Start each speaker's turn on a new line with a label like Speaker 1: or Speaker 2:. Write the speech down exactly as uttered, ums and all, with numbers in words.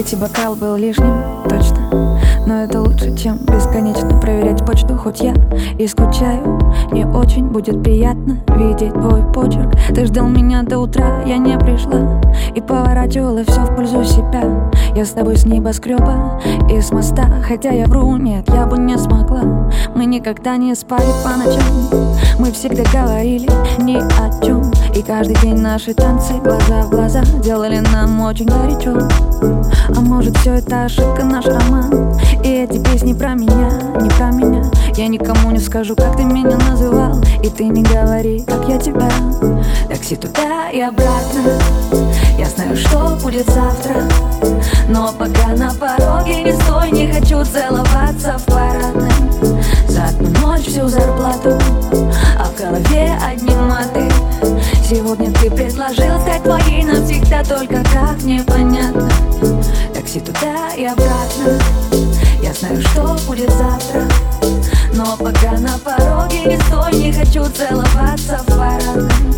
Speaker 1: Третий бокал был лишним, точно. Но это лучше, чем бесконечно проверять почту. Хоть я и скучаю, не очень будет приятно видеть твой почерк. Ты ждал меня до утра, я не пришла, и поворачивала все в пользу себя. Я с тобой с небоскреба и с моста, хотя я вру, нет, я бы не смогла. Мы никогда не спали по ночам, мы всегда говорили ни о чем. И каждый день наши танцы глаза в глаза делали нам очень горячо. А может, все это ошибка, наш роман, и эти песни про меня, не про меня. Я никому не скажу, как ты меня называл, и ты не говори, как я тебя. Такси туда и обратно, я знаю, что будет завтра, но пока на пороге не стой, не хочу целоваться в парадной. За одну ночь всю зарплату, а в голове одни маты. Сегодня ты предложил стать твоей навсегда, только как непонятно. Такси туда и обратно, я знаю, что будет завтра, но пока на пороге не стой, не хочу целоваться в парадной.